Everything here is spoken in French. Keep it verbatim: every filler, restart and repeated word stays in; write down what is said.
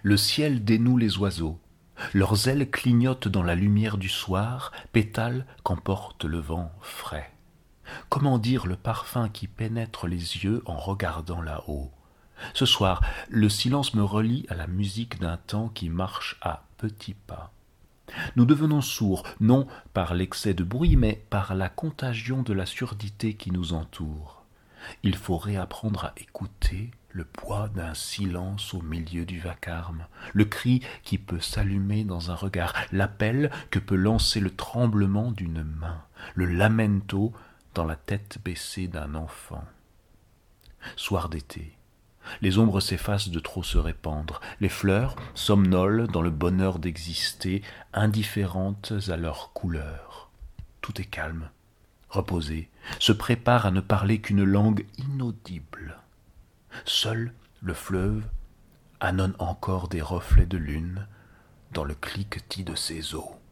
Le ciel dénoue les oiseaux. Leurs ailes clignotent dans la lumière du soir, pétales qu'emporte le vent frais. Comment dire le parfum qui pénètre les yeux en regardant là-haut? Ce soir, le silence me relie à la musique d'un temps qui marche à petits pas. Nous devenons sourds, non par l'excès de bruit, mais par la contagion de la surdité qui nous entoure. Il faut réapprendre à écouter le poids d'un silence au milieu du vacarme, le cri qui peut s'allumer dans un regard, l'appel que peut lancer le tremblement d'une main, le lamento dans la tête baissée d'un enfant. Soir d'été, les ombres s'effacent de trop se répandre, les fleurs somnolent dans le bonheur d'exister, indifférentes à leur couleur. Tout est calme, reposé, se prépare à ne parler qu'une langue inaudible. Seul le fleuve ânonne encore des reflets de lune dans le cliquetis de ses eaux.